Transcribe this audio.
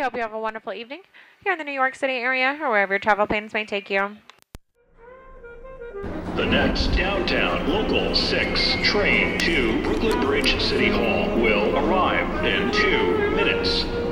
hope you have a wonderful evening here in the New York City area or wherever your travel plans may take you. The next downtown Local 6 train to Brooklyn Bridge City Hall will arrive in 2 minutes.